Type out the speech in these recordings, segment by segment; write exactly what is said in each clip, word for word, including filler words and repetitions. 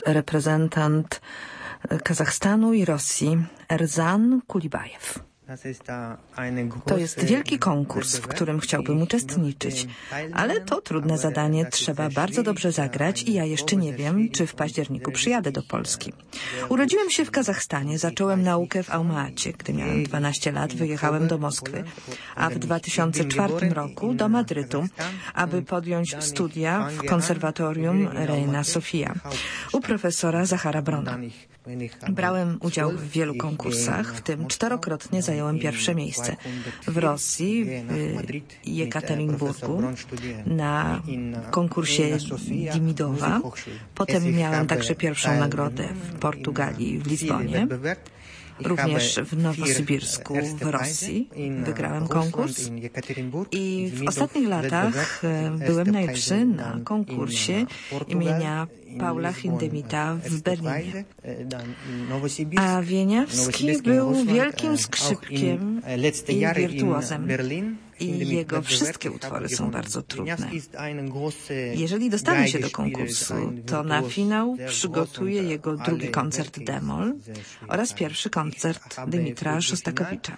reprezentant Kazachstanu i Rosji Erzan Kulibajew. To jest wielki konkurs, w którym chciałbym uczestniczyć, ale to trudne zadanie, trzeba bardzo dobrze zagrać i ja jeszcze nie wiem, czy w październiku przyjadę do Polski. Urodziłem się w Kazachstanie, zacząłem naukę w Alma-Acie. Gdy miałem dwanaście lat, wyjechałem do Moskwy, a w dwa tysiące czwartym roku do Madrytu, aby podjąć studia w konserwatorium Reina Sofia u profesora Zachara Brona. Brałem udział w wielu konkursach, w tym czterokrotnie zająłem pierwsze miejsce. W Rosji, w Jekaterinburgu, na konkursie Dimidowa. Potem miałem także pierwszą nagrodę w Portugalii, w Lizbonie. Również w Nowosybirsku w Rosji wygrałem konkurs i w ostatnich latach byłem najlepszy na konkursie imienia Paula Hindemitha w Berlinie. A Wieniawski był wielkim skrzypkiem i wirtuozem. I jego wszystkie utwory są bardzo trudne. Jeżeli dostanie się do konkursu, to na finał przygotuje jego drugi koncert d-moll oraz pierwszy koncert Dymitra Szostakowicza.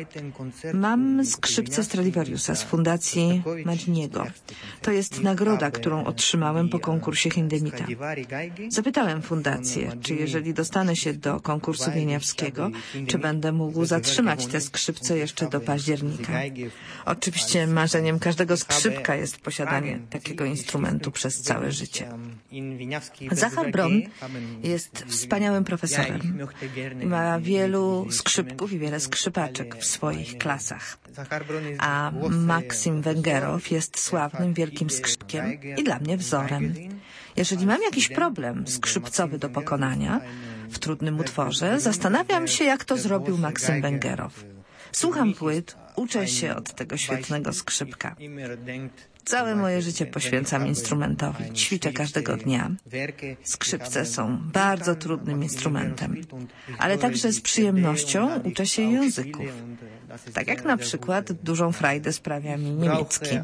Mam skrzypce Stradivariusa z fundacji Madiniego. To jest nagroda, którą otrzymałem po konkursie Hindemita. Zapytałem fundację, czy jeżeli dostanę się do konkursu wieniawskiego, czy będę mógł zatrzymać te skrzypce jeszcze do października. Oczywiście marzeniem każdego skrzypka jest posiadanie takiego instrumentu przez całe życie. Zachar Bron jest wspaniałym profesorem. Ma wielu skrzypków i wiele skrzypaczek w swoich klasach. A Maksim Węgerow jest sławnym wielkim skrzypkiem i dla mnie wzorem. Jeżeli mam jakiś problem skrzypcowy do pokonania w trudnym utworze, zastanawiam się, jak to zrobił Maksym Węgerow. Słucham płyt, uczę się od tego świetnego skrzypka. Całe moje życie poświęcam instrumentowi. Ćwiczę każdego dnia. Skrzypce są bardzo trudnym instrumentem, ale także z przyjemnością uczę się języków. Tak jak na przykład dużą frajdę sprawia mi niemiecki.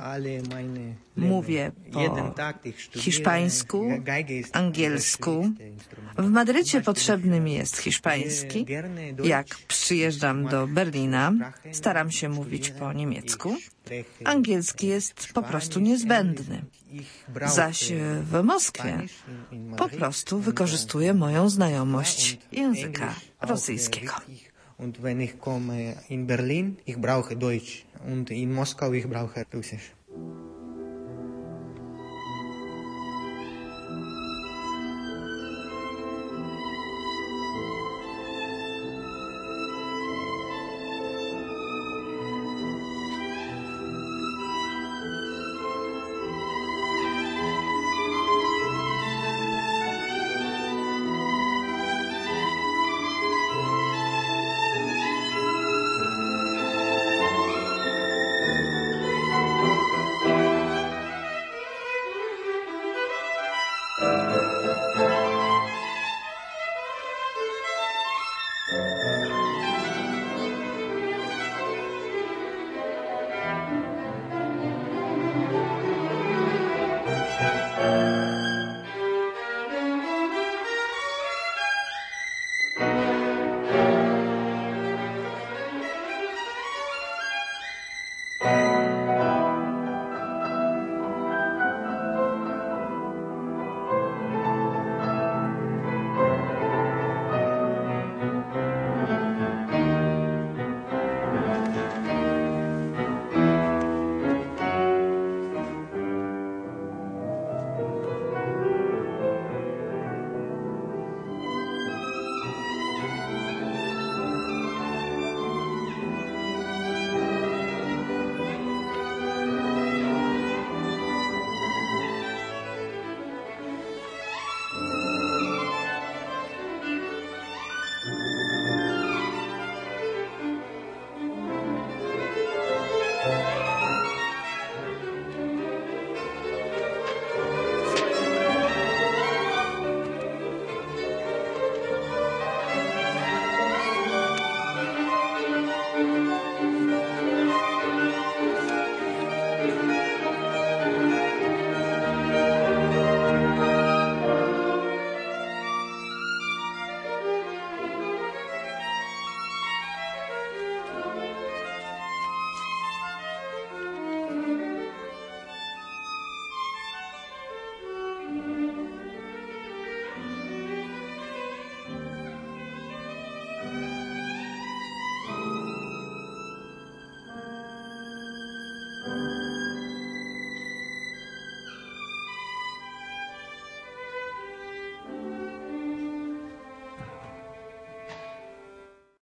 Mówię po hiszpańsku, angielsku. W Madrycie potrzebny mi jest hiszpański. Jak przyjeżdżam do Berlina, staram się mówić po niemiecku. Angielski jest po prostu niezbędny. Zaś w Moskwie po prostu wykorzystuję moją znajomość języka rosyjskiego. Und wenn ich komme in Berlin, ich brauche Deutsch. Und in Moskau, ich brauche Russisch.